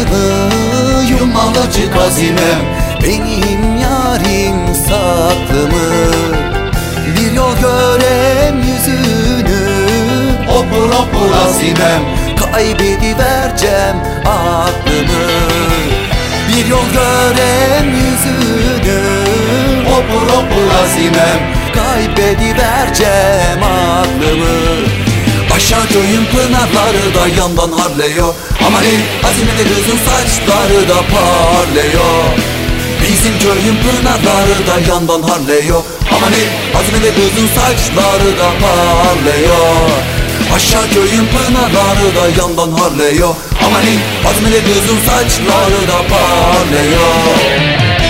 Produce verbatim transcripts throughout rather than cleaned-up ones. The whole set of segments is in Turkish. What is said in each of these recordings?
aklımı yumalacık azimem, benim yarim saklımı. Bir yol görem yüzünü, opur opur azimem, kaybedivercem aklımı. Bir yol görem yüzünü, opur opur azimem, kaybedivercem aklımı. Aşağı köyün pınarları da yandan harlıyor, amanin azimede kızın saçları da parlıyor. Bizim köyün pınarları da yandan harlıyor, amanin azimede kızın saçları da parlıyor. Aşağı köyün pınarları da yandan harlıyor, amanin azimede kızın saçları da parlıyor.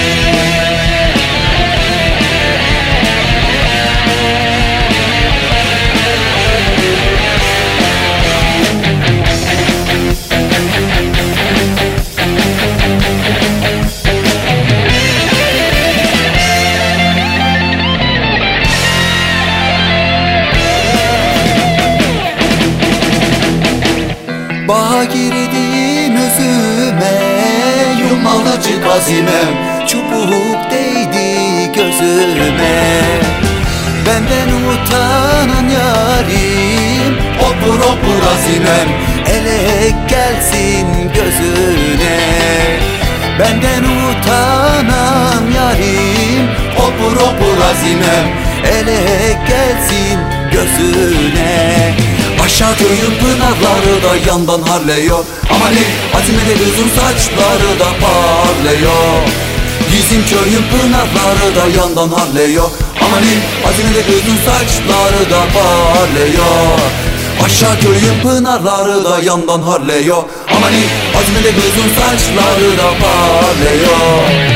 Bağa girdin özüme, yumalacık azimem, çubuk değdi gözüme. Benden utanan yarim, opur opur azimem, elek gelsin gözüne. Benden utanan yarim, opur opur azimem, elek gelsin gözüne. Aşağı köyün pınarları da yandan harlıyor, amanin azimede kızın saçları da parlıyor. Bizim köyün pınarları da yandan harlıyor, amanin azimede kızın saçları da parlıyor. Aşağı köyün pınarları da yandan harlıyor, amanin azimede kızın saçları da parlıyor.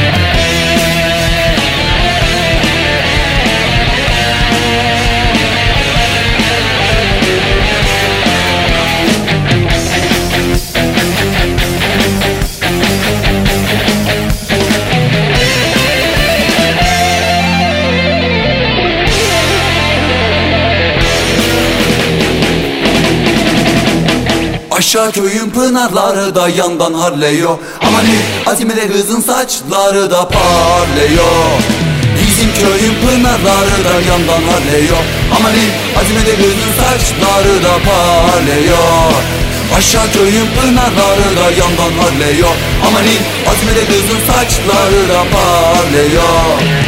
Aşağı köyün pınarları da yandan harlıyor, amanin azimede kızın saçları da parlıyor. Bizim köyün pınarları da yandan harlıyor, amanin azimede kızın saçları da parlıyor. Aşağı köyün pınarları da yandan harlıyor, amanin azimede kızın saçları da parlıyor.